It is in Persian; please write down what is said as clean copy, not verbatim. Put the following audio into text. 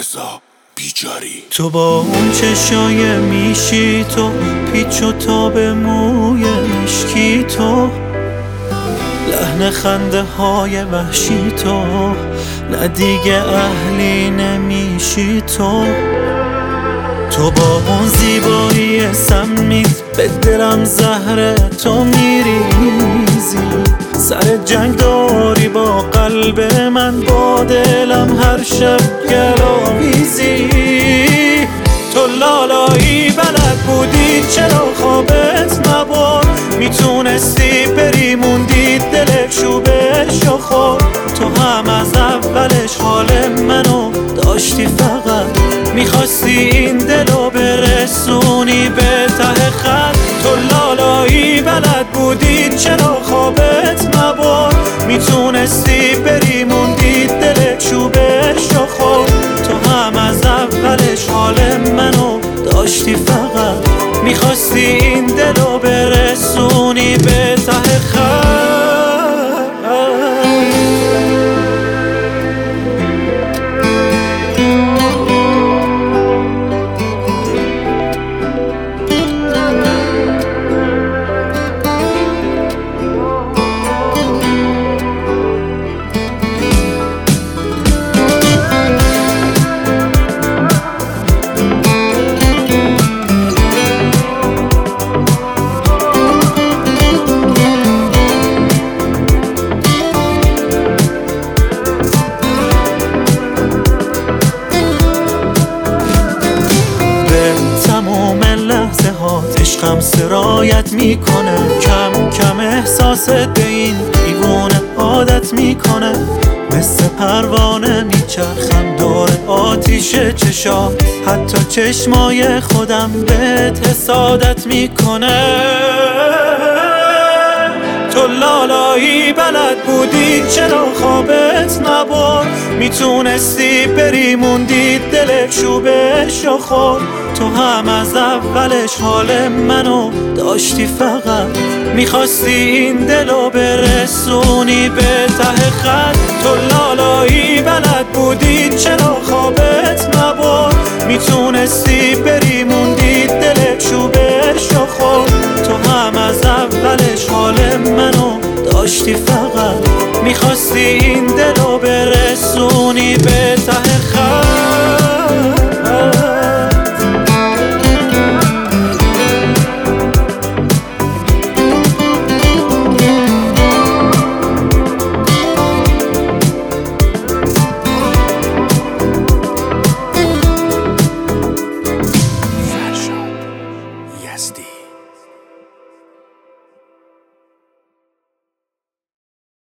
رضا بیجاری. تو با اون چشای میشی تو، پیچ و تاب موی مشکی تو، لحن خنده های وحشی تو، نه دیگه اهلی نمیشی تو. تو با اون زیبایی سمیت به دلم زهر تو میریزی، سر جنگ داری با قلب من، با دلم هر شب گلاویزی. تو لالایی بلد بودی چرا خوابت نبرد، میتونستی بری موندی دلت شوبش و خورد. تو هم از اولش حال منو داشتی، فقط میخواستی این دلو برسونی به ته خط. تو لالایی بلد بودی چرا خوابت نبرد، میتونستی بری موندی دلت چوبش و خورد. تو هم از اولش حال منو داشتی، فقط میخواستی این دلو برسونی به ته خط. عشقم سرایت میکنه، کم کم احساست به این دیوونه عادت میکنه. مثل پروانه میچرخم دور آتیش چشات، حتی چشمای خودم بهت حسادت میکنه. تو لالایی بلد بودی چرا خوابت نبرد، میتونستی بری موندی دلت شوبش و خورد. تو هم از اولش حال منو داشتی، فقط میخواستی این دلو برسونی به ته خط. تو لالایی بلد بودی چرا خوابت نبرد، میتونستی بری موندی دلت چوبش و خورد. تو هم از اولش حال منو داشتی، فقط میخواستی این دلو برسونی به ته